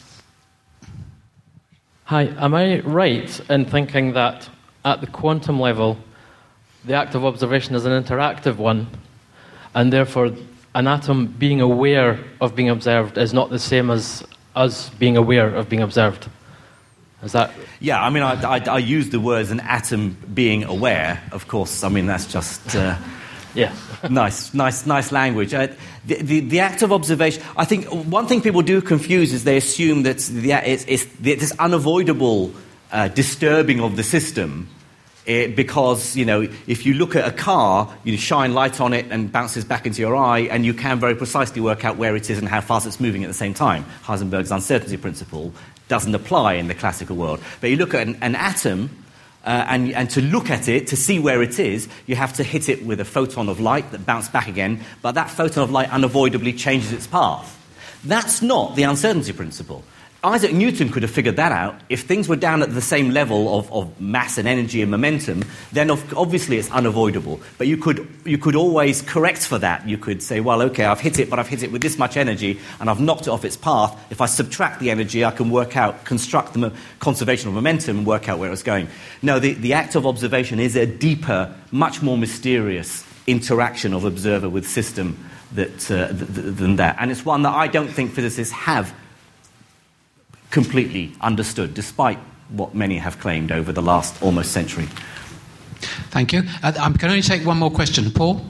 Hi, am I right in thinking that at the quantum level, the act of observation is an interactive one, and therefore an atom being aware of being observed is not the same as us being aware of being observed? Is that... Yeah, I use the words an atom being aware, of course. That's just... yeah. nice language. The act of observation... I think one thing people do confuse is they assume that it's this unavoidable disturbing of the system because, if you look at a car, you shine light on it and bounces back into your eye, and you can very precisely work out where it is and how fast it's moving at the same time. Heisenberg's uncertainty principle doesn't apply in the classical world. But you look at an atom, and to look at it, to see where it is, you have to hit it with a photon of light that bounces back again, but that photon of light unavoidably changes its path. That's not the uncertainty principle. Isaac Newton could have figured that out. If things were down at the same level of mass and energy and momentum, then obviously it's unavoidable. But you could always correct for that. You could say, well, okay, I've hit it, but I've hit it with this much energy, and I've knocked it off its path. If I subtract the energy, I can construct the conservation of momentum and work out where it's going. No, the act of observation is a deeper, much more mysterious interaction of observer with system than that. And it's one that I don't think physicists have completely understood, despite what many have claimed over the last almost century. Thank you. I can only take one more question. Paul?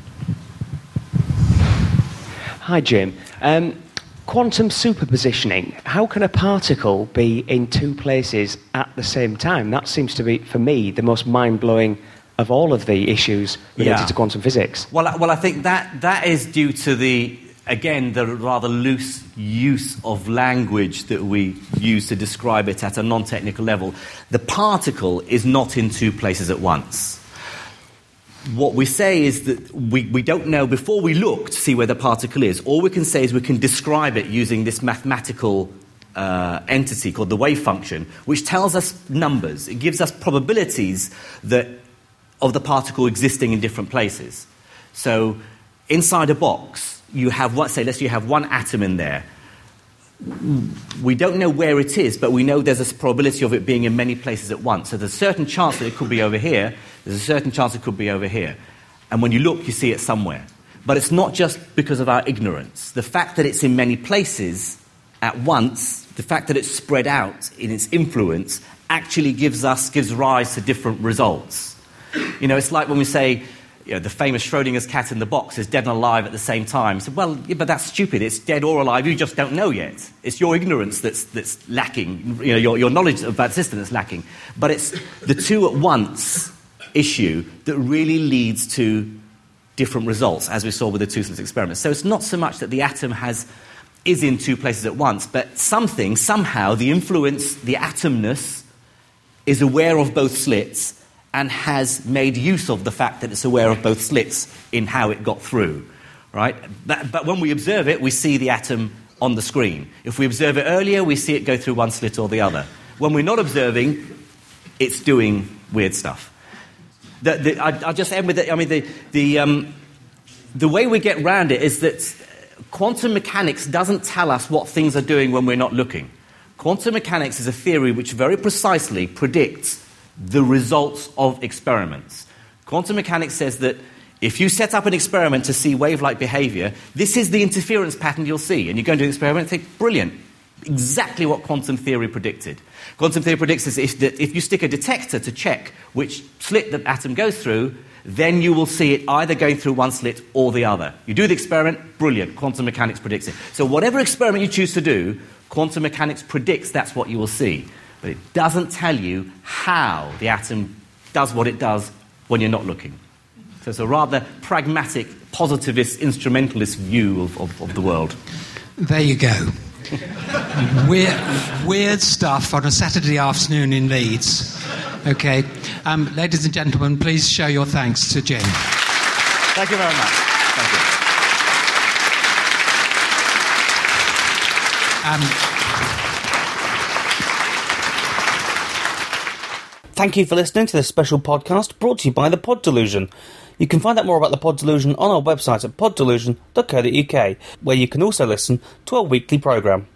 Hi, Jim. Quantum superpositioning. How can a particle be in two places at the same time? That seems to be, for me, the most mind-blowing of all of the issues related to quantum physics. Well, I think that is due to the rather loose use of language that we use to describe it at a non-technical level. The particle is not in two places at once. What we say is that we don't know, before we look to see where the particle is, all we can say is we can describe it using this mathematical entity called the wave function, which tells us numbers. It gives us probabilities of the particle existing in different places. So inside a box, you have you have one atom in there. We don't know where it is, but we know there's a probability of it being in many places at once. So there's a certain chance that it could be over here. There's a certain chance it could be over here. And when you look, you see it somewhere. But it's not just because of our ignorance. The fact that it's in many places at once, the fact that it's spread out in its influence, actually gives rise to different results. It's like when we say, the famous Schrodinger's cat in the box is dead and alive at the same time. So, but that's stupid. It's dead or alive. You just don't know yet. It's your ignorance that's lacking. Your knowledge about the system that's lacking. But it's the two at once issue that really leads to different results, as we saw with the toothless experiment. So it's not so much that the atom is in two places at once, but somehow, the influence, the atomness, is aware of both slits and has made use of the fact that it's aware of both slits in how it got through, right? But when we observe it, we see the atom on the screen. If we observe it earlier, we see it go through one slit or the other. When we're not observing, it's doing weird stuff. I'll just end with it. The way we get around it is that quantum mechanics doesn't tell us what things are doing when we're not looking. Quantum mechanics is a theory which very precisely predicts the results of experiments. Quantum mechanics says that if you set up an experiment to see wave-like behavior, this is the interference pattern you'll see. And you go and do the experiment and think, brilliant, exactly what quantum theory predicted. Quantum theory predicts is that if you stick a detector to check which slit the atom goes through, then you will see it either going through one slit or the other. You do the experiment, brilliant, quantum mechanics predicts it. So whatever experiment you choose to do, quantum mechanics predicts that's what you will see. But it doesn't tell you how the atom does what it does when you're not looking. So it's a rather pragmatic, positivist, instrumentalist view of the world. There you go. Weird stuff on a Saturday afternoon in Leeds. Okay. Ladies and gentlemen, please show your thanks to Jim. Thank you very much. Thank you. Thank you for listening to this special podcast brought to you by the Pod Delusion. You can find out more about the Pod Delusion on our website at poddelusion.co.uk, where you can also listen to our weekly programme.